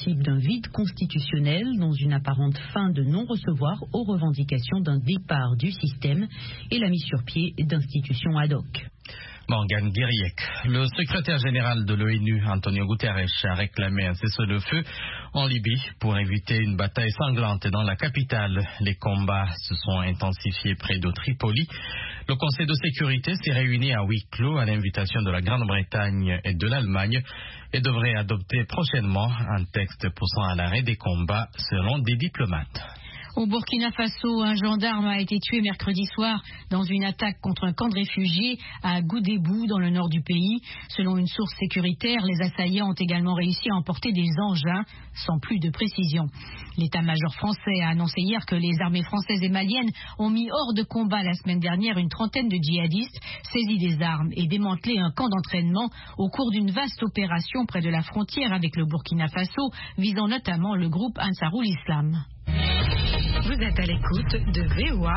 principe d'un vide constitutionnel dans une apparente fin de non-recevoir aux revendications d'un départ du système et la mise sur pied d'institutions ad hoc. Morgan Guiriec. Le secrétaire général de l'ONU, Antonio Guterres, a réclamé un cessez-le-feu en Libye pour éviter une bataille sanglante dans la capitale. Les combats se sont intensifiés près de Tripoli. Le Conseil de sécurité s'est réuni à huis clos à l'invitation de la Grande-Bretagne et de l'Allemagne et devrait adopter prochainement un texte poussant à l'arrêt des combats selon des diplomates. Au Burkina Faso, un gendarme a été tué mercredi soir dans une attaque contre un camp de réfugiés à Goudébou, dans le nord du pays. Selon une source sécuritaire, les assaillants ont également réussi à emporter des engins, sans plus de précision. L'état-major français a annoncé hier que les armées françaises et maliennes ont mis hors de combat la semaine dernière une trentaine de djihadistes, saisi des armes et démantelé un camp d'entraînement au cours d'une vaste opération près de la frontière avec le Burkina Faso, visant notamment le groupe Ansarul Islam. Vous êtes à l'écoute de VOA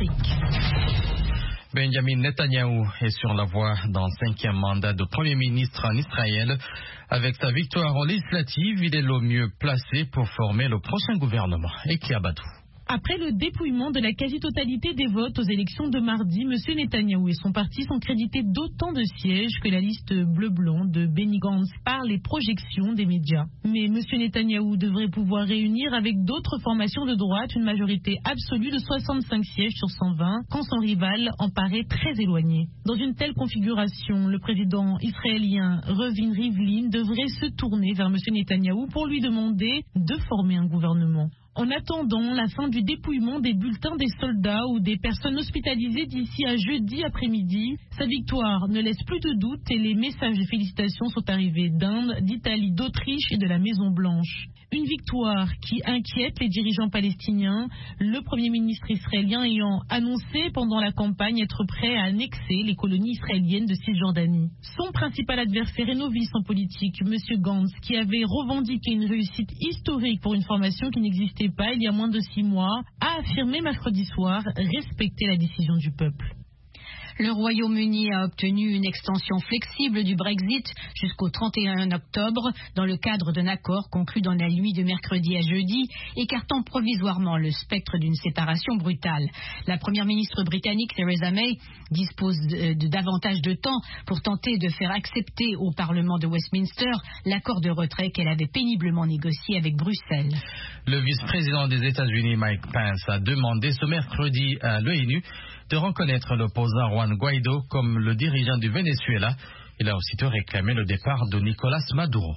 Afrique. Benjamin Netanyahou est sur la voie d'un 5e mandat de Premier ministre en Israël. Avec sa victoire en législative, il est le mieux placé pour former le prochain gouvernement. Eki Abadou. Après le dépouillement de la quasi-totalité des votes aux élections de mardi, M. Netanyahou et son parti sont crédités d'autant de sièges que la liste bleu-blanc de Benny Gantz par les projections des médias. Mais M. Netanyahou devrait pouvoir réunir avec d'autres formations de droite une majorité absolue de 65 sièges sur 120, quand son rival en paraît très éloigné. Dans une telle configuration, le président israélien Reuven Rivlin devrait se tourner vers M. Netanyahou pour lui demander de former un gouvernement. En attendant la fin du dépouillement des bulletins des soldats ou des personnes hospitalisées d'ici à jeudi après-midi, sa victoire ne laisse plus de doute et les messages de félicitations sont arrivés d'Inde, d'Italie, d'Autriche et de la Maison-Blanche. Une victoire qui inquiète les dirigeants palestiniens, le Premier ministre israélien ayant annoncé pendant la campagne être prêt à annexer les colonies israéliennes de Cisjordanie. Son principal adversaire et novice en politique, M. Gantz, qui avait revendiqué une réussite historique pour une formation qui n'existait pas il y a moins de 6 mois, a affirmé mercredi soir respecter la décision du peuple. Le Royaume-Uni a obtenu une extension flexible du Brexit jusqu'au 31 octobre dans le cadre d'un accord conclu dans la nuit de mercredi à jeudi, écartant provisoirement le spectre d'une séparation brutale. La première ministre britannique Theresa May dispose de davantage de temps pour tenter de faire accepter au Parlement de Westminster l'accord de retrait qu'elle avait péniblement négocié avec Bruxelles. Le vice-président des États-Unis Mike Pence a demandé ce mercredi à l'ONU de reconnaître l'opposant Juan Guaido comme le dirigeant du Venezuela. Il a aussitôt réclamé le départ de Nicolás Maduro.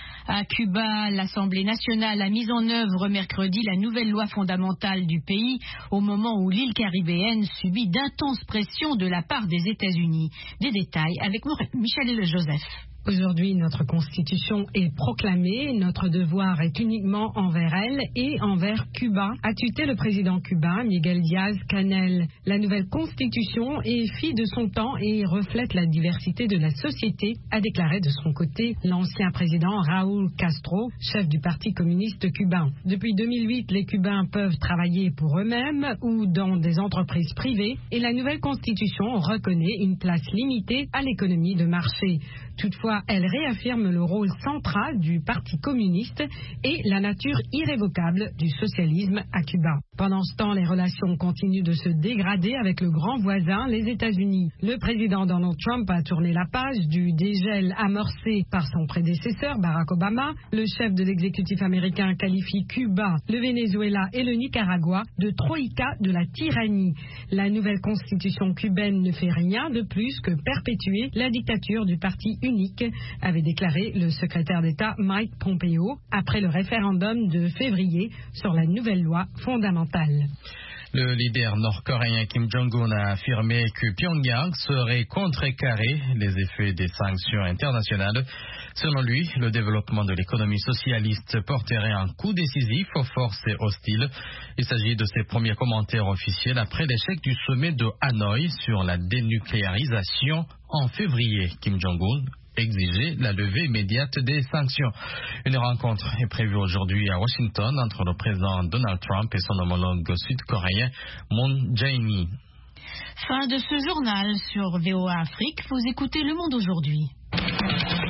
À Cuba, l'Assemblée nationale a mis en œuvre mercredi la nouvelle loi fondamentale du pays au moment où l'île caribéenne subit d'intenses pressions de la part des États-Unis. Des détails avec Michel Joseph. Aujourd'hui, notre Constitution est proclamée. Notre devoir est uniquement envers elle et envers Cuba, a tuté le président cubain Miguel Díaz-Canel. La nouvelle Constitution est fille de son temps et reflète la diversité de la société, a déclaré de son côté l'ancien président Raúl Castro, chef du Parti communiste cubain. Depuis 2008, les Cubains peuvent travailler pour eux-mêmes ou dans des entreprises privées et la nouvelle Constitution reconnaît une place limitée à l'économie de marché. Toutefois, elle réaffirme le rôle central du Parti communiste et la nature irrévocable du socialisme à Cuba. Pendant ce temps, les relations continuent de se dégrader avec le grand voisin, les États-Unis. Le président Donald Trump a tourné la page du dégel amorcé par son prédécesseur Barack Obama. Le chef de l'exécutif américain qualifie Cuba, le Venezuela et le Nicaragua de troïka de la tyrannie. La nouvelle constitution cubaine ne fait rien de plus que perpétuer la dictature du parti unique, avait déclaré le secrétaire d'État Mike Pompeo après le référendum de février sur la nouvelle loi fondamentale. Le leader nord-coréen Kim Jong-un a affirmé que Pyongyang saurait contrecarrer les effets des sanctions internationales. Selon lui, le développement de l'économie socialiste porterait un coup décisif aux forces hostiles. Il s'agit de ses premiers commentaires officiels après l'échec du sommet de Hanoï sur la dénucléarisation en février. Kim Jong-un exigeait la levée immédiate des sanctions. Une rencontre est prévue aujourd'hui à Washington entre le président Donald Trump et son homologue sud-coréen Moon Jae-in. Fin de ce journal sur VOA Afrique. Vous écoutez Le Monde aujourd'hui.